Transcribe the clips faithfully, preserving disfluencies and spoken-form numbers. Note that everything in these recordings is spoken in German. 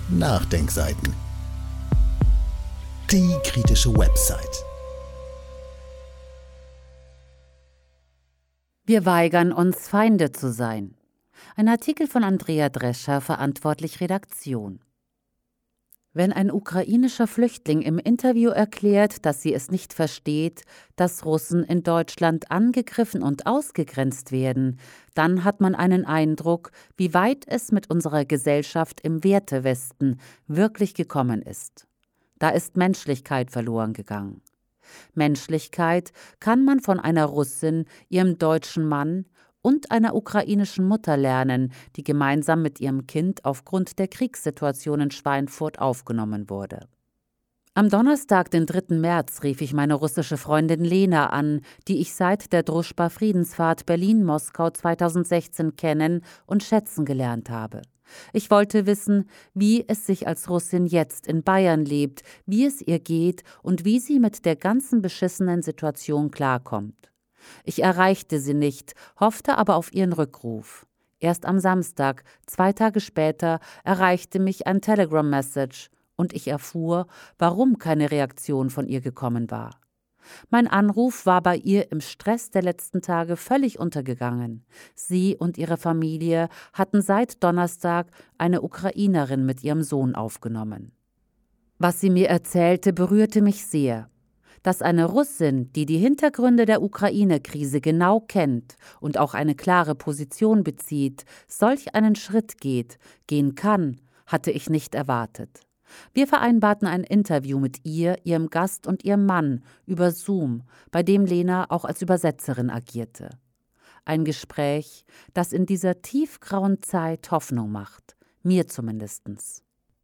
Nachdenkseiten. Die kritische Website. Wir weigern uns, Feinde zu sein. Ein Artikel von Andrea Drescher, verantwortlich Redaktion. Wenn ein ukrainischer Flüchtling im Interview erklärt, dass sie es nicht versteht, dass Russen in Deutschland angegriffen und ausgegrenzt werden, dann hat man einen Eindruck, wie weit es mit unserer Gesellschaft im Wertewesten wirklich gekommen ist. Da ist Menschlichkeit verloren gegangen. Menschlichkeit kann man von einer Russin, ihrem deutschen Mann und einer ukrainischen Mutter lernen, die gemeinsam mit ihrem Kind aufgrund der Kriegssituation in Schweinfurt aufgenommen wurde. Am Donnerstag, den dritten März, rief ich meine russische Freundin Lena an, die ich seit der Druschba-Friedensfahrt Berlin-Moskau zweitausendsechzehn kennen und schätzen gelernt habe. Ich wollte wissen, wie es sich als Russin jetzt in Bayern lebt, wie es ihr geht und wie sie mit der ganzen beschissenen Situation klarkommt. Ich erreichte sie nicht, hoffte aber auf ihren Rückruf. Erst am Samstag, zwei Tage später, erreichte mich ein Telegram-Message und ich erfuhr, warum keine Reaktion von ihr gekommen war. Mein Anruf war bei ihr im Stress der letzten Tage völlig untergegangen. Sie und ihre Familie hatten seit Donnerstag eine Ukrainerin mit ihrem Sohn aufgenommen. Was sie mir erzählte, berührte mich sehr. Dass eine Russin, die die Hintergründe der Ukraine-Krise genau kennt und auch eine klare Position bezieht, solch einen Schritt geht, gehen kann, hatte ich nicht erwartet. Wir vereinbarten ein Interview mit ihr, ihrem Gast und ihrem Mann über Zoom, bei dem Lena auch als Übersetzerin agierte. Ein Gespräch, das in dieser tiefgrauen Zeit Hoffnung macht, mir zumindestens.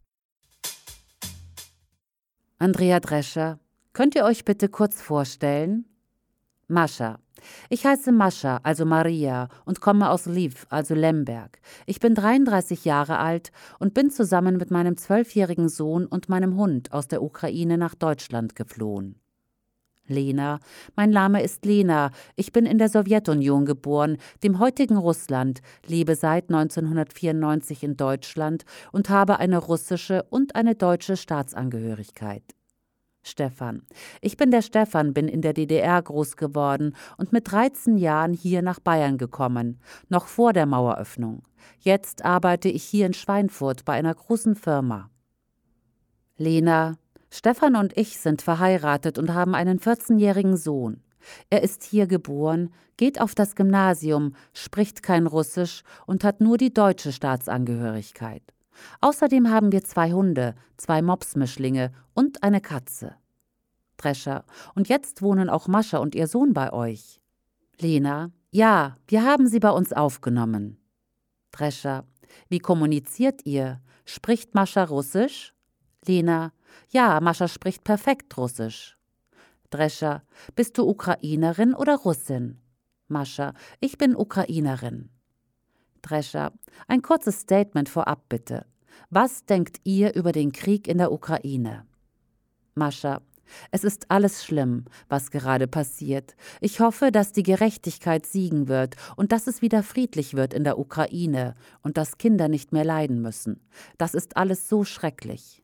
Andrea Drescher, könnt ihr euch bitte kurz vorstellen? Mascha. Ich heiße Mascha, also Maria, und komme aus Lviv, also Lemberg. Ich bin dreiunddreißig Jahre alt und bin zusammen mit meinem zwölfjährigen Sohn und meinem Hund aus der Ukraine nach Deutschland geflohen. Lena. Mein Name ist Lena. Ich bin in der Sowjetunion geboren, dem heutigen Russland, lebe seit neunzehnhundertvierundneunzig in Deutschland und habe eine russische und eine deutsche Staatsangehörigkeit. Stefan. Ich bin der Stefan, bin in der D D R groß geworden und mit dreizehn Jahren hier nach Bayern gekommen, noch vor der Maueröffnung. Jetzt arbeite ich hier in Schweinfurt bei einer großen Firma. Lena. Stefan und ich sind verheiratet und haben einen vierzehnjährigen Sohn. Er ist hier geboren, geht auf das Gymnasium, spricht kein Russisch und hat nur die deutsche Staatsangehörigkeit. Außerdem haben wir zwei Hunde, zwei Mopsmischlinge und eine Katze. Drescher. Und jetzt wohnen auch Mascha und ihr Sohn bei euch. Lena. Ja, wir haben sie bei uns aufgenommen. Drescher. Wie kommuniziert ihr? Spricht Mascha Russisch? Lena. Ja, Mascha spricht perfekt Russisch. Drescher. Bist du Ukrainerin oder Russin? Mascha. Ich bin Ukrainerin. Drescher. Ein kurzes Statement vorab bitte. Was denkt ihr über den Krieg in der Ukraine? Mascha. Es ist alles schlimm, was gerade passiert. Ich hoffe, dass die Gerechtigkeit siegen wird und dass es wieder friedlich wird in der Ukraine und dass Kinder nicht mehr leiden müssen. Das ist alles so schrecklich.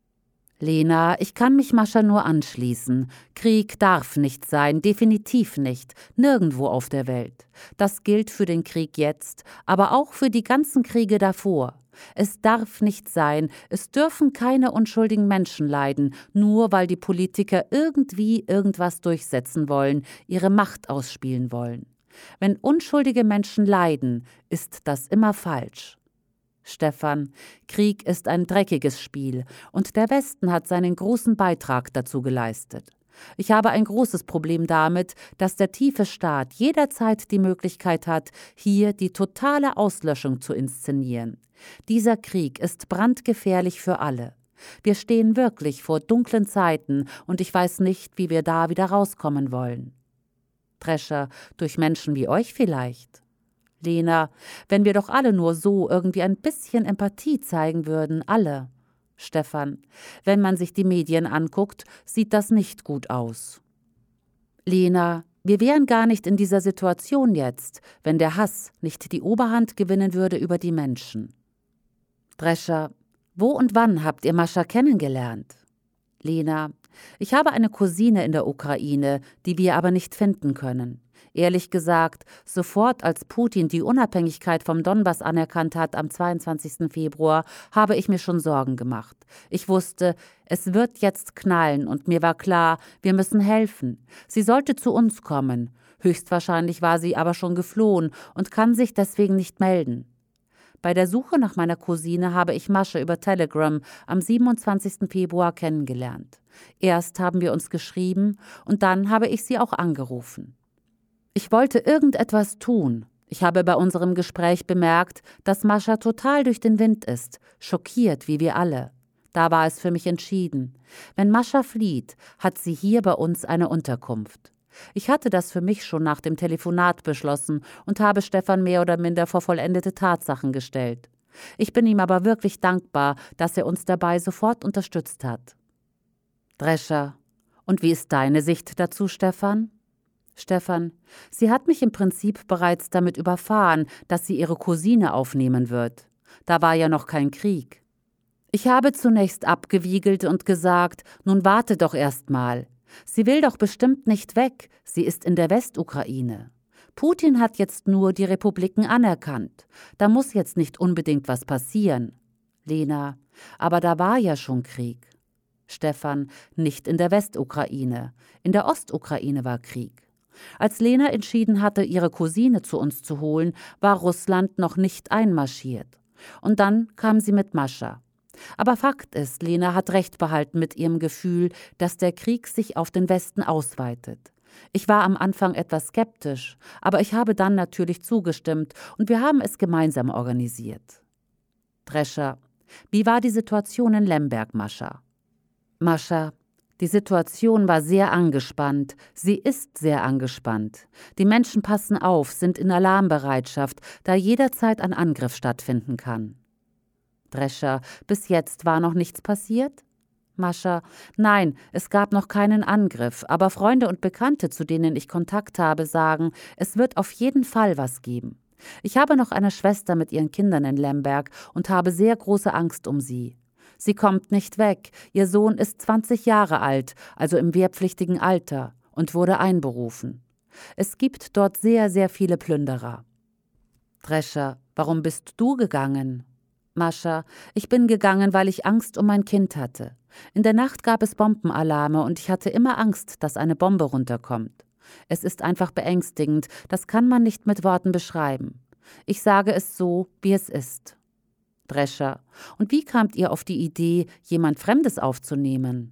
Lena, ich kann mich Mascha nur anschließen. Krieg darf nicht sein, definitiv nicht, nirgendwo auf der Welt. Das gilt für den Krieg jetzt, aber auch für die ganzen Kriege davor. Es darf nicht sein, es dürfen keine unschuldigen Menschen leiden, nur weil die Politiker irgendwie irgendwas durchsetzen wollen, ihre Macht ausspielen wollen. Wenn unschuldige Menschen leiden, ist das immer falsch. Stefan, Krieg ist ein dreckiges Spiel und der Westen hat seinen großen Beitrag dazu geleistet. Ich habe ein großes Problem damit, dass der tiefe Staat jederzeit die Möglichkeit hat, hier die totale Auslöschung zu inszenieren. Dieser Krieg ist brandgefährlich für alle. Wir stehen wirklich vor dunklen Zeiten und ich weiß nicht, wie wir da wieder rauskommen wollen. Drescher, durch Menschen wie euch vielleicht. Lena, wenn wir doch alle nur so irgendwie ein bisschen Empathie zeigen würden, alle. Stefan, wenn man sich die Medien anguckt, sieht das nicht gut aus. Lena, wir wären gar nicht in dieser Situation jetzt, wenn der Hass nicht die Oberhand gewinnen würde über die Menschen. Drescher, Wo und wann habt ihr Mascha kennengelernt? Lena: Ich habe eine Cousine in der Ukraine, die wir aber nicht finden können. Ehrlich gesagt, sofort als Putin die Unabhängigkeit vom Donbass anerkannt hat am zweiundzwanzigsten Februar, habe ich mir schon Sorgen gemacht. Ich wusste, es wird jetzt knallen und mir war klar, wir müssen helfen. Sie sollte zu uns kommen. Höchstwahrscheinlich war sie aber schon geflohen und kann sich deswegen nicht melden. Bei der Suche nach meiner Cousine habe ich Mascha über Telegram am siebenundzwanzigsten Februar kennengelernt. Erst haben wir uns geschrieben und dann habe ich sie auch angerufen. Ich wollte irgendetwas tun. Ich habe bei unserem Gespräch bemerkt, dass Mascha total durch den Wind ist, schockiert wie wir alle. Da war es für mich entschieden. Wenn Mascha flieht, hat sie hier bei uns eine Unterkunft. Ich hatte das für mich schon nach dem Telefonat beschlossen und habe Stefan mehr oder minder vor vollendete Tatsachen gestellt. Ich bin ihm aber wirklich dankbar, dass er uns dabei sofort unterstützt hat. Drescher: Und wie ist deine Sicht dazu, Stefan? Stefan: Sie hat mich im Prinzip bereits damit überfahren, dass sie ihre Cousine aufnehmen wird. Da war ja noch kein Krieg. Ich habe zunächst abgewiegelt und gesagt, nun warte doch erst mal. Sie will doch bestimmt nicht weg, sie ist in der Westukraine. Putin hat jetzt nur die Republiken anerkannt. Da muss jetzt nicht unbedingt was passieren. Lena: Aber da war ja schon Krieg. Stefan: Nicht in der Westukraine. In der Ostukraine war Krieg. Als Lena entschieden hatte, ihre Cousine zu uns zu holen, war Russland noch nicht einmarschiert. Und dann kam sie mit Mascha. Aber Fakt ist, Lena hat recht behalten mit ihrem Gefühl, dass der Krieg sich auf den Westen ausweitet. Ich war am Anfang etwas skeptisch, aber ich habe dann natürlich zugestimmt und wir haben es gemeinsam organisiert. Drescher: Wie war die Situation in Lemberg, Mascha? Mascha: Die Situation war sehr angespannt. Sie ist sehr angespannt. Die Menschen passen auf, sind in Alarmbereitschaft, da jederzeit ein Angriff stattfinden kann. Drescher: Bis jetzt war noch nichts passiert? Mascha: Nein, es gab noch keinen Angriff, aber Freunde und Bekannte, zu denen ich Kontakt habe, sagen, es wird auf jeden Fall was geben. Ich habe noch eine Schwester mit ihren Kindern in Lemberg und habe sehr große Angst um sie. Sie kommt nicht weg. Ihr Sohn ist zwanzig Jahre alt, also im wehrpflichtigen Alter, und wurde einberufen. Es gibt dort sehr, sehr viele Plünderer. Drescher: Warum bist du gegangen? Mascha: Ich bin gegangen, weil ich Angst um mein Kind hatte. In der Nacht gab es Bombenalarme und ich hatte immer Angst, dass eine Bombe runterkommt. Es ist einfach beängstigend, das kann man nicht mit Worten beschreiben. Ich sage es so, wie es ist. Drescher: Und wie kamt ihr auf die Idee, jemand Fremdes aufzunehmen?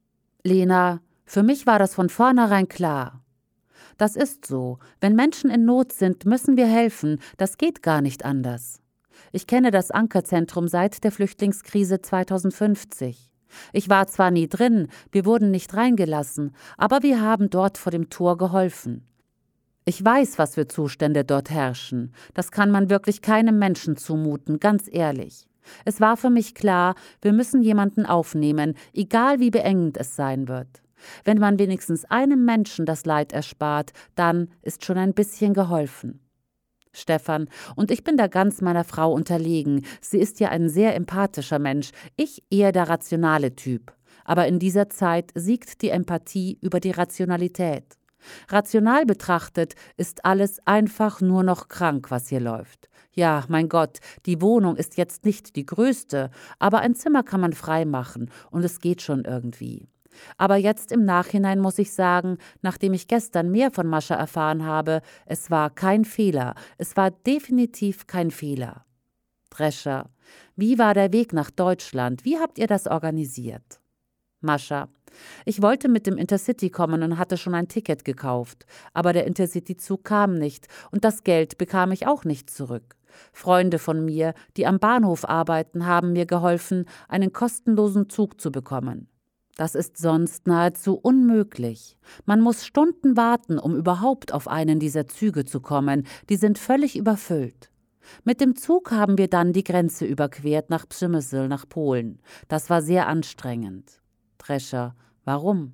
Lena: Für mich war das von vornherein klar. Das ist so. Wenn Menschen in Not sind, müssen wir helfen. Das geht gar nicht anders. Ich kenne das Ankerzentrum seit der Flüchtlingskrise zweitausendfünfzig. Ich war zwar nie drin, wir wurden nicht reingelassen, aber wir haben dort vor dem Tor geholfen. Ich weiß, was für Zustände dort herrschen. Das kann man wirklich keinem Menschen zumuten, ganz ehrlich. Es war für mich klar, wir müssen jemanden aufnehmen, egal wie beengend es sein wird. Wenn man wenigstens einem Menschen das Leid erspart, dann ist schon ein bisschen geholfen. Stefan: Und ich bin da ganz meiner Frau unterlegen. Sie ist ja ein sehr empathischer Mensch, ich eher der rationale Typ. Aber in dieser Zeit siegt die Empathie über die Rationalität. Rational betrachtet ist alles einfach nur noch krank, was hier läuft. Ja, mein Gott, die Wohnung ist jetzt nicht die größte, aber ein Zimmer kann man frei machen und es geht schon irgendwie. Aber jetzt im Nachhinein muss ich sagen, nachdem ich gestern mehr von Mascha erfahren habe, es war kein Fehler, es war definitiv kein Fehler. Drescher: Wie war der Weg nach Deutschland? Wie habt ihr das organisiert? Mascha: Ich wollte mit dem Intercity kommen und hatte schon ein Ticket gekauft, aber der Intercity-Zug kam nicht und das Geld bekam ich auch nicht zurück. Freunde von mir, die am Bahnhof arbeiten, haben mir geholfen, einen kostenlosen Zug zu bekommen. Das ist sonst nahezu unmöglich. Man muss Stunden warten, um überhaupt auf einen dieser Züge zu kommen. Die sind völlig überfüllt. Mit dem Zug haben wir dann die Grenze überquert nach Przemysl, nach Polen. Das war sehr anstrengend. Drescher: Warum?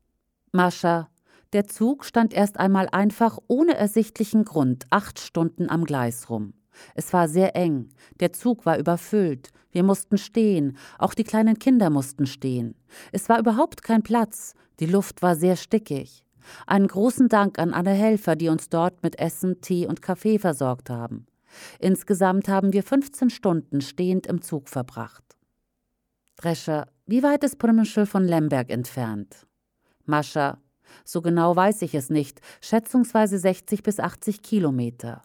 Mascha: Der Zug stand erst einmal einfach ohne ersichtlichen Grund acht Stunden am Gleis rum. Es war sehr eng. Der Zug war überfüllt. Wir mussten stehen. Auch die kleinen Kinder mussten stehen. Es war überhaupt kein Platz. Die Luft war sehr stickig. Einen großen Dank an alle Helfer, die uns dort mit Essen, Tee und Kaffee versorgt haben. Insgesamt haben wir fünfzehn Stunden stehend im Zug verbracht. Drescher: Wie weit ist Przemysl von Lemberg entfernt? Mascha: So genau weiß ich es nicht, schätzungsweise sechzig bis achtzig Kilometer.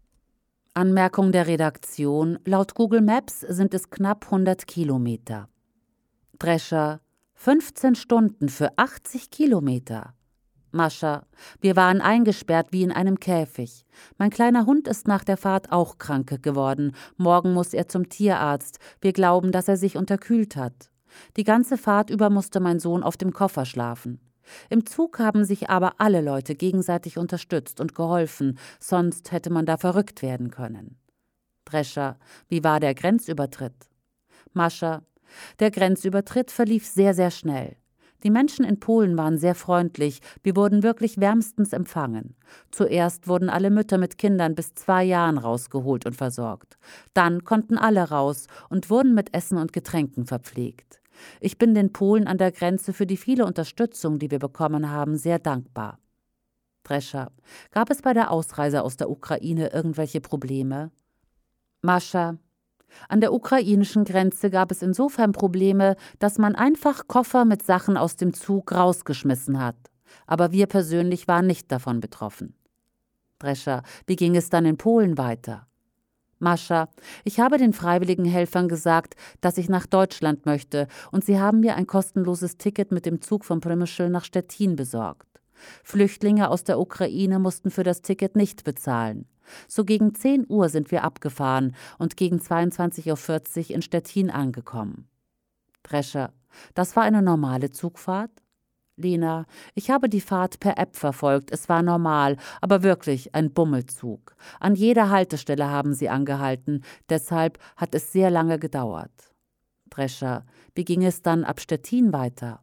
Anmerkung der Redaktion: Laut Google Maps sind es knapp hundert Kilometer. Drescher: fünfzehn Stunden für achtzig Kilometer. Mascha: Wir waren eingesperrt wie in einem Käfig. Mein kleiner Hund ist nach der Fahrt auch krank geworden. Morgen muss er zum Tierarzt. Wir glauben, dass er sich unterkühlt hat. Die ganze Fahrt über musste mein Sohn auf dem Koffer schlafen. Im Zug haben sich aber alle Leute gegenseitig unterstützt und geholfen, sonst hätte man da verrückt werden können. Drescher: Wie war der Grenzübertritt? Mascha: Der Grenzübertritt verlief sehr, sehr schnell. Die Menschen in Polen waren sehr freundlich, wir wurden wirklich wärmstens empfangen. Zuerst wurden alle Mütter mit Kindern bis zwei Jahren rausgeholt und versorgt. Dann konnten alle raus und wurden mit Essen und Getränken verpflegt. Ich bin den Polen an der Grenze für die viele Unterstützung, die wir bekommen haben, sehr dankbar. Drescher: Gab es bei der Ausreise aus der Ukraine irgendwelche Probleme? Mascha: An der ukrainischen Grenze gab es insofern Probleme, dass man einfach Koffer mit Sachen aus dem Zug rausgeschmissen hat. Aber wir persönlich waren nicht davon betroffen. Drescher: Wie ging es dann in Polen weiter? Mascha: Ich habe den freiwilligen Helfern gesagt, dass ich nach Deutschland möchte, und sie haben mir ein kostenloses Ticket mit dem Zug von Przemysl nach Stettin besorgt. Flüchtlinge aus der Ukraine mussten für das Ticket nicht bezahlen. So gegen zehn Uhr sind wir abgefahren und gegen zweiundzwanzig Uhr vierzig in Stettin angekommen. Drescher: Das war eine normale Zugfahrt? Lena: Ich habe die Fahrt per App verfolgt, es war normal, aber wirklich ein Bummelzug. An jeder Haltestelle haben sie angehalten, deshalb hat es sehr lange gedauert. Drescher: Wie ging es dann ab Stettin weiter?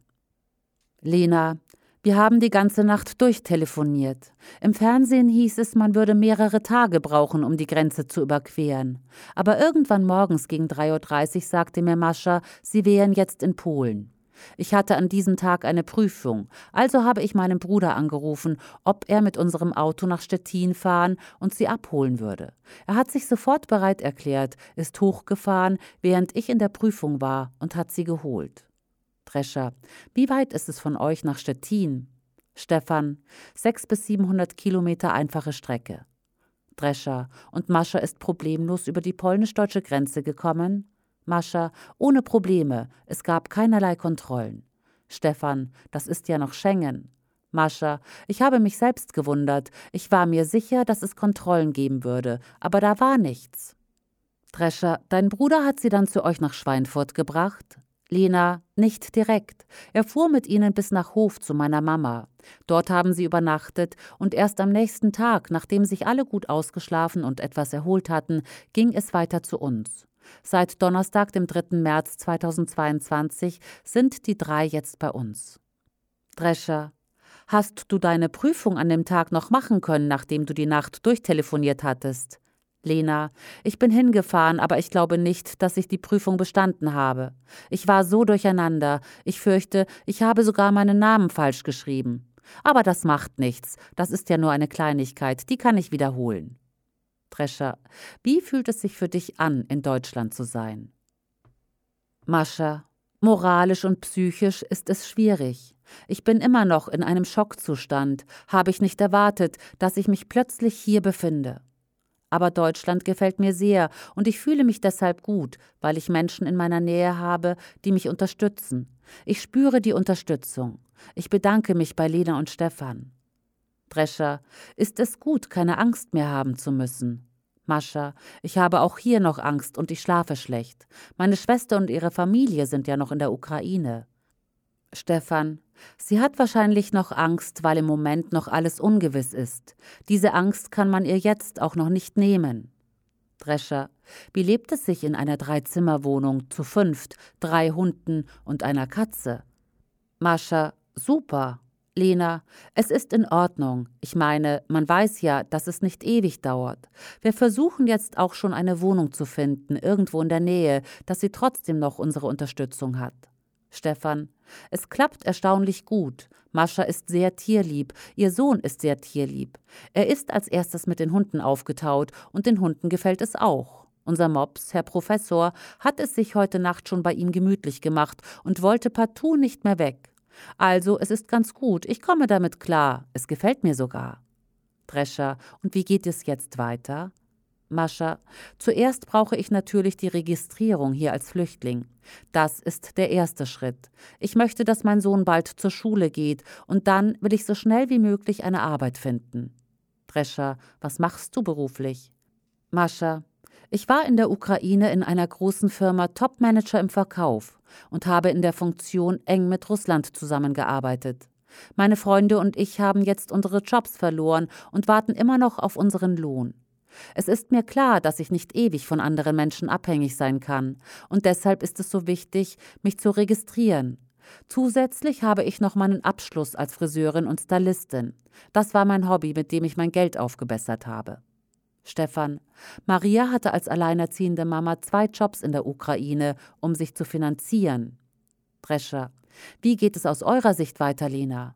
Lena: Wir haben die ganze Nacht durchtelefoniert. Im Fernsehen hieß es, man würde mehrere Tage brauchen, um die Grenze zu überqueren. Aber irgendwann morgens gegen drei Uhr dreißig sagte mir Mascha, sie wären jetzt in Polen. Ich hatte an diesem Tag eine Prüfung, also habe ich meinen Bruder angerufen, ob er mit unserem Auto nach Stettin fahren und sie abholen würde. Er hat sich sofort bereit erklärt, ist hochgefahren, während ich in der Prüfung war, und hat sie geholt. Drescher: Wie weit ist es von euch nach Stettin? Stefan: sechshundert bis siebenhundert Kilometer einfache Strecke. Drescher: Und Mascha ist problemlos über die polnisch-deutsche Grenze gekommen? Mascha: Ohne Probleme, es gab keinerlei Kontrollen. Stefan: Das ist ja noch Schengen. Mascha: Ich habe mich selbst gewundert. Ich war mir sicher, dass es Kontrollen geben würde, aber da war nichts. Drescher: Dein Bruder hat sie dann zu euch nach Schweinfurt gebracht? Lena: Nicht direkt. Er fuhr mit ihnen bis nach Hof zu meiner Mama. Dort haben sie übernachtet und erst am nächsten Tag, nachdem sich alle gut ausgeschlafen und etwas erholt hatten, ging es weiter zu uns. Seit Donnerstag, dem dritten März zweitausendzweiundzwanzig, sind die drei jetzt bei uns. Drescher: Hast du deine Prüfung an dem Tag noch machen können, nachdem du die Nacht durchtelefoniert hattest? Lena: Ich bin hingefahren, aber ich glaube nicht, dass ich die Prüfung bestanden habe. Ich war so durcheinander. Ich fürchte, ich habe sogar meinen Namen falsch geschrieben. Aber das macht nichts. Das ist ja nur eine Kleinigkeit. Die kann ich wiederholen. Drescher: Wie fühlt es sich für dich an, in Deutschland zu sein? Mascha: Moralisch und psychisch ist es schwierig. Ich bin immer noch in einem Schockzustand. Habe ich nicht erwartet, dass ich mich plötzlich hier befinde. Aber Deutschland gefällt mir sehr und ich fühle mich deshalb gut, weil ich Menschen in meiner Nähe habe, die mich unterstützen. Ich spüre die Unterstützung. Ich bedanke mich bei Lena und Stefan. Drescher: Ist es gut, keine Angst mehr haben zu müssen? Mascha: Ich habe auch hier noch Angst und ich schlafe schlecht. Meine Schwester und ihre Familie sind ja noch in der Ukraine. Stefan: Sie hat wahrscheinlich noch Angst, weil im Moment noch alles ungewiss ist. Diese Angst kann man ihr jetzt auch noch nicht nehmen. Drescher: Wie lebt es sich in einer Dreizimmerwohnung zu fünft, drei Hunden und einer Katze? Mascha: Super. Lena, es ist in Ordnung. Ich meine, man weiß ja, dass es nicht ewig dauert. Wir versuchen jetzt auch schon eine Wohnung zu finden, irgendwo in der Nähe, dass sie trotzdem noch unsere Unterstützung hat. Stefan, es klappt erstaunlich gut. Mascha ist sehr tierlieb, ihr Sohn ist sehr tierlieb. Er ist als erstes mit den Hunden aufgetaut und den Hunden gefällt es auch. Unser Mops, Herr Professor, hat es sich heute Nacht schon bei ihm gemütlich gemacht und wollte partout nicht mehr weg. Also, es ist ganz gut, ich komme damit klar, es gefällt mir sogar. Drescher, und wie geht es jetzt weiter? Mascha, zuerst brauche ich natürlich die Registrierung hier als Flüchtling. Das ist der erste Schritt. Ich möchte, dass mein Sohn bald zur Schule geht und dann will ich so schnell wie möglich eine Arbeit finden. Drescher, was machst du beruflich? Mascha, ich war in der Ukraine in einer großen Firma Topmanager im Verkauf und habe in der Funktion eng mit Russland zusammengearbeitet. Meine Freunde und ich haben jetzt unsere Jobs verloren und warten immer noch auf unseren Lohn. Es ist mir klar, dass ich nicht ewig von anderen Menschen abhängig sein kann und deshalb ist es so wichtig, mich zu registrieren. Zusätzlich habe ich noch meinen Abschluss als Friseurin und Stylistin. Das war mein Hobby, mit dem ich mein Geld aufgebessert habe. Stefan, Maria hatte als alleinerziehende Mama zwei Jobs in der Ukraine, um sich zu finanzieren. Drescher, wie geht es aus eurer Sicht weiter, Lena?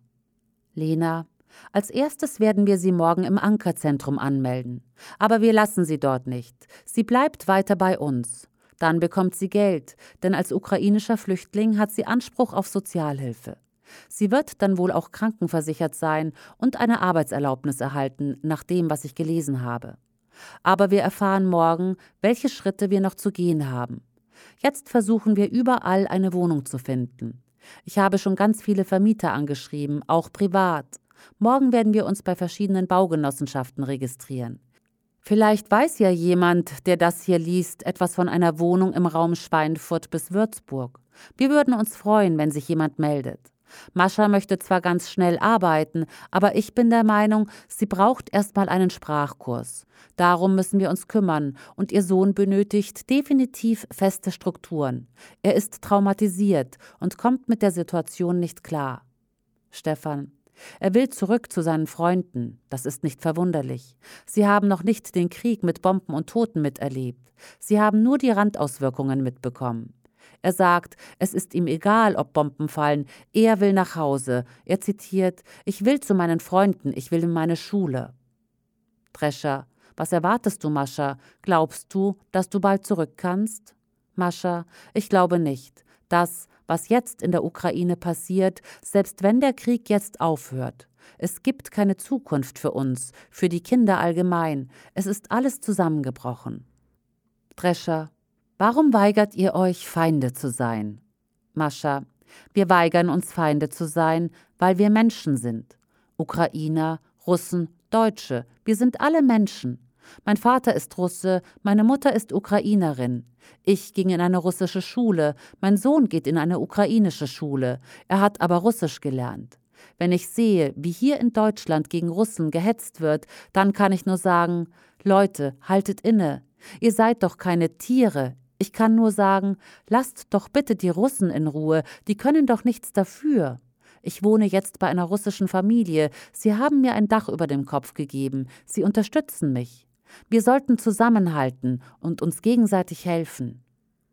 Lena, als erstes werden wir sie morgen im Ankerzentrum anmelden. Aber wir lassen sie dort nicht. Sie bleibt weiter bei uns. Dann bekommt sie Geld, denn als ukrainischer Flüchtling hat sie Anspruch auf Sozialhilfe. Sie wird dann wohl auch krankenversichert sein und eine Arbeitserlaubnis erhalten, nach dem, was ich gelesen habe. Aber wir erfahren morgen, welche Schritte wir noch zu gehen haben. Jetzt versuchen wir überall eine Wohnung zu finden. Ich habe schon ganz viele Vermieter angeschrieben, auch privat. Morgen werden wir uns bei verschiedenen Baugenossenschaften registrieren. Vielleicht weiß ja jemand, der das hier liest, etwas von einer Wohnung im Raum Schweinfurt bis Würzburg. Wir würden uns freuen, wenn sich jemand meldet. Mascha möchte zwar ganz schnell arbeiten, aber ich bin der Meinung, sie braucht erstmal einen Sprachkurs. Darum müssen wir uns kümmern und ihr Sohn benötigt definitiv feste Strukturen. Er ist traumatisiert und kommt mit der Situation nicht klar. Stefan, er will zurück zu seinen Freunden. Das ist nicht verwunderlich. Sie haben noch nicht den Krieg mit Bomben und Toten miterlebt. Sie haben nur die Randauswirkungen mitbekommen. Er sagt, es ist ihm egal, ob Bomben fallen, er will nach Hause. Er zitiert, ich will zu meinen Freunden, ich will in meine Schule. Drescher, was erwartest du, Mascha? Glaubst du, dass du bald zurück kannst? Mascha, ich glaube nicht. Das, was jetzt in der Ukraine passiert, selbst wenn der Krieg jetzt aufhört. Es gibt keine Zukunft für uns, für die Kinder allgemein. Es ist alles zusammengebrochen. Drescher, warum weigert ihr euch, Feinde zu sein? Mascha, wir weigern uns, Feinde zu sein, weil wir Menschen sind. Ukrainer, Russen, Deutsche, wir sind alle Menschen. Mein Vater ist Russe, meine Mutter ist Ukrainerin. Ich ging in eine russische Schule, mein Sohn geht in eine ukrainische Schule. Er hat aber Russisch gelernt. Wenn ich sehe, wie hier in Deutschland gegen Russen gehetzt wird, dann kann ich nur sagen, Leute, haltet inne. Ihr seid doch keine Tiere. Ich kann nur sagen, lasst doch bitte die Russen in Ruhe, die können doch nichts dafür. Ich wohne jetzt bei einer russischen Familie. Sie haben mir ein Dach über dem Kopf gegeben. Sie unterstützen mich. Wir sollten zusammenhalten und uns gegenseitig helfen.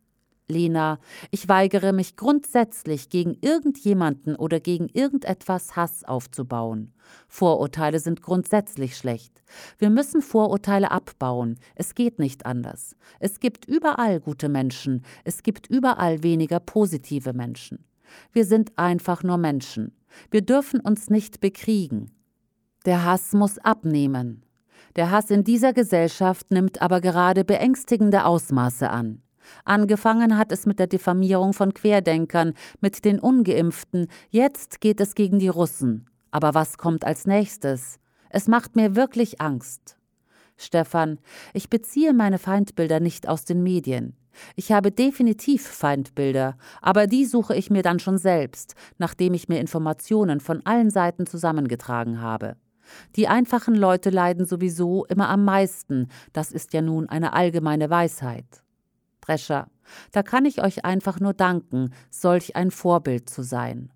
Lena, ich weigere mich grundsätzlich, gegen irgendjemanden oder gegen irgendetwas Hass aufzubauen. Vorurteile sind grundsätzlich schlecht. Wir müssen Vorurteile abbauen. Es geht nicht anders. Es gibt überall gute Menschen. Es gibt überall weniger positive Menschen. Wir sind einfach nur Menschen. Wir dürfen uns nicht bekriegen. Der Hass muss abnehmen. Der Hass in dieser Gesellschaft nimmt aber gerade beängstigende Ausmaße an. Angefangen hat es mit der Diffamierung von Querdenkern, mit den Ungeimpften, jetzt geht es gegen die Russen. Aber was kommt als nächstes? Es macht mir wirklich Angst. Stefan, ich beziehe meine Feindbilder nicht aus den Medien. Ich habe definitiv Feindbilder, aber die suche ich mir dann schon selbst, nachdem ich mir Informationen von allen Seiten zusammengetragen habe. Die einfachen Leute leiden sowieso immer am meisten, das ist ja nun eine allgemeine Weisheit. Drescher, da kann ich euch einfach nur danken, solch ein Vorbild zu sein.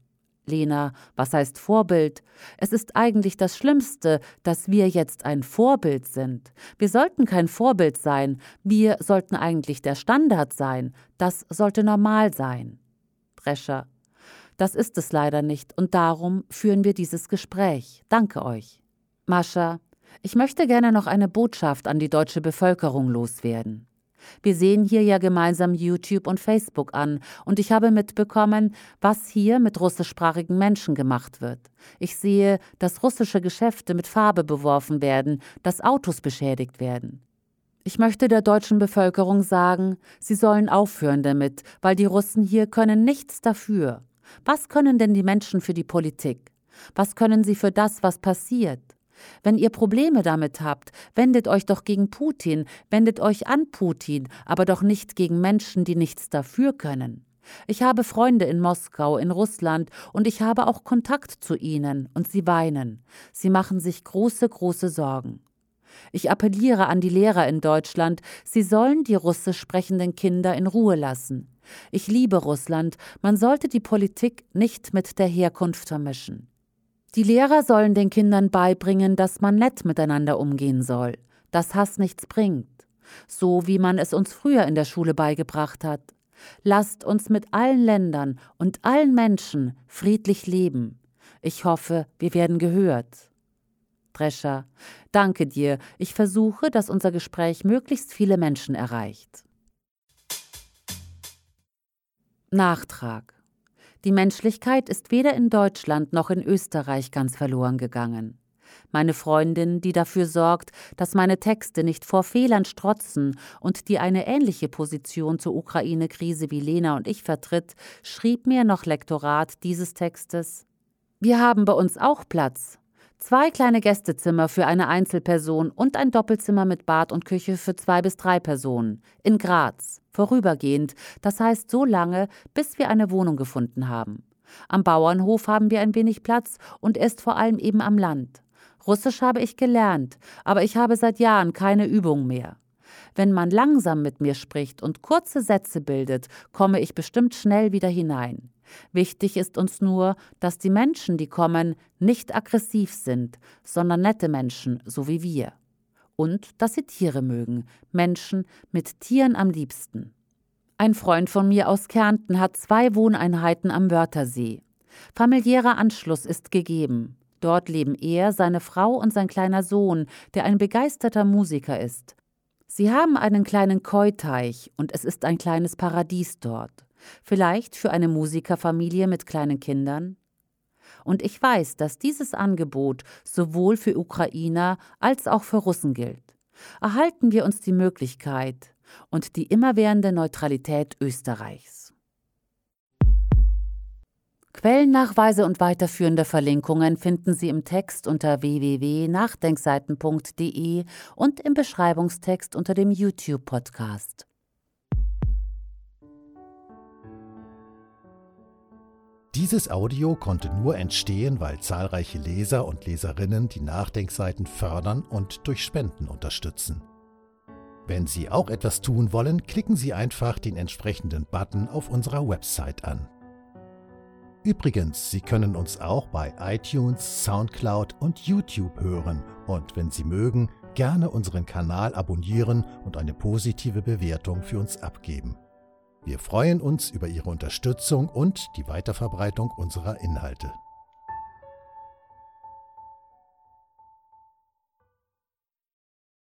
Lena, was heißt Vorbild? Es ist eigentlich das Schlimmste, dass wir jetzt ein Vorbild sind. Wir sollten kein Vorbild sein, wir sollten eigentlich der Standard sein. Das sollte normal sein. Drescher: Das ist es leider nicht und darum führen wir dieses Gespräch. Danke euch. Mascha: Ich möchte gerne noch eine Botschaft an die deutsche Bevölkerung loswerden. Wir sehen hier ja gemeinsam YouTube und Facebook an und ich habe mitbekommen, was hier mit russischsprachigen Menschen gemacht wird. Ich sehe, dass russische Geschäfte mit Farbe beworfen werden, dass Autos beschädigt werden. Ich möchte der deutschen Bevölkerung sagen, sie sollen aufhören damit, weil die Russen hier können nichts dafür. Was können denn die Menschen für die Politik? Was können sie für das, was passiert? Wenn ihr Probleme damit habt, wendet euch doch gegen Putin, wendet euch an Putin, aber doch nicht gegen Menschen, die nichts dafür können. Ich habe Freunde in Moskau, in Russland und ich habe auch Kontakt zu ihnen und sie weinen. Sie machen sich große, große Sorgen. Ich appelliere an die Lehrer in Deutschland, sie sollen die russisch sprechenden Kinder in Ruhe lassen. Ich liebe Russland, man sollte die Politik nicht mit der Herkunft vermischen. Die Lehrer sollen den Kindern beibringen, dass man nett miteinander umgehen soll, dass Hass nichts bringt, so wie man es uns früher in der Schule beigebracht hat. Lasst uns mit allen Ländern und allen Menschen friedlich leben. Ich hoffe, wir werden gehört. Drescher: Danke dir, ich versuche, dass unser Gespräch möglichst viele Menschen erreicht. Nachtrag: Die Menschlichkeit ist weder in Deutschland noch in Österreich ganz verloren gegangen. Meine Freundin, die dafür sorgt, dass meine Texte nicht vor Fehlern strotzen und die eine ähnliche Position zur Ukraine-Krise wie Lena und ich vertritt, schrieb mir noch Lektorat dieses Textes: Wir haben bei uns auch Platz. Zwei kleine Gästezimmer für eine Einzelperson und ein Doppelzimmer mit Bad und Küche für zwei bis drei Personen. In Graz. Vorübergehend, das heißt so lange, bis wir eine Wohnung gefunden haben. Am Bauernhof haben wir ein wenig Platz und er ist vor allem eben am Land. Russisch habe ich gelernt, aber ich habe seit Jahren keine Übung mehr. Wenn man langsam mit mir spricht und kurze Sätze bildet, komme ich bestimmt schnell wieder hinein. Wichtig ist uns nur, dass die Menschen, die kommen, nicht aggressiv sind, sondern nette Menschen, so wie wir. Und dass sie Tiere mögen, Menschen mit Tieren am liebsten. Ein Freund von mir aus Kärnten hat zwei Wohneinheiten am Wörthersee. Familiärer Anschluss ist gegeben. Dort leben er, seine Frau und sein kleiner Sohn, der ein begeisterter Musiker ist. Sie haben einen kleinen Keuteich und es ist ein kleines Paradies dort. Vielleicht für eine Musikerfamilie mit kleinen Kindern? Und ich weiß, dass dieses Angebot sowohl für Ukrainer als auch für Russen gilt. Erhalten wir uns die Möglichkeit und die immerwährende Neutralität Österreichs. Quellennachweise und weiterführende Verlinkungen finden Sie im Text unter w w w punkt nachdenkseiten punkt d e und im Beschreibungstext unter dem YouTube-Podcast. Dieses Audio konnte nur entstehen, weil zahlreiche Leser und Leserinnen die Nachdenkseiten fördern und durch Spenden unterstützen. Wenn Sie auch etwas tun wollen, klicken Sie einfach den entsprechenden Button auf unserer Website an. Übrigens, Sie können uns auch bei iTunes, Soundcloud und YouTube hören und wenn Sie mögen, gerne unseren Kanal abonnieren und eine positive Bewertung für uns abgeben. Wir freuen uns über Ihre Unterstützung und die Weiterverbreitung unserer Inhalte.